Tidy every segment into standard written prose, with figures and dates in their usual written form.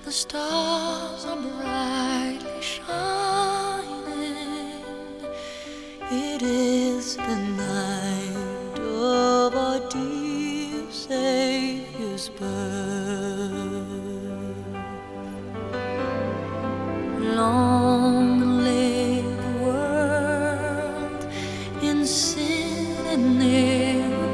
The stars are brightly shining. It is the night of our dear Savior's birth. Long live the world in sin and never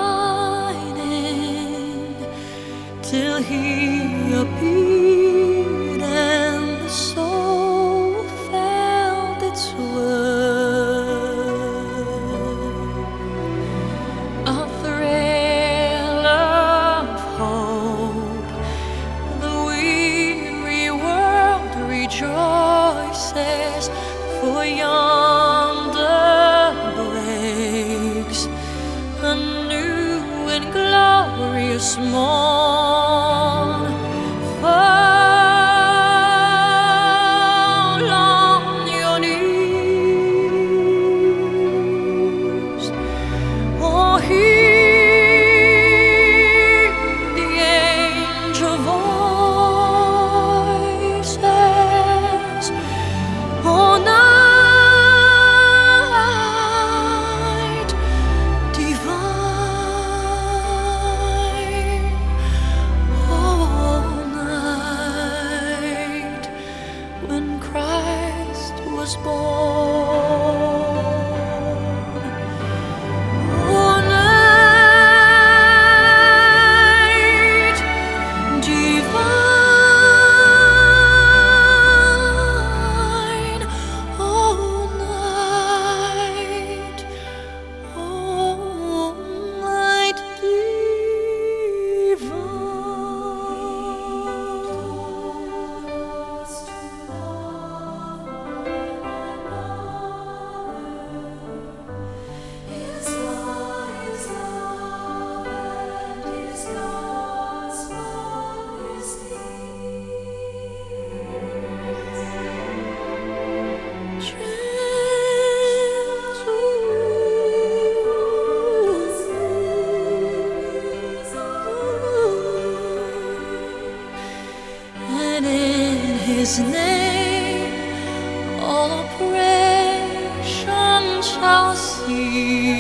pining, till He appeared and the soul felt its worth. A thrill of hope, the weary world rejoices, for yonder breaks a new and glorious morn. Fall on your knees, oh, hear the angel voices, oh, night divine, oh, night when Christ was born, oh, night divine, oh, night, oh, night His love and His gospel is and in His name all oppression shall cease.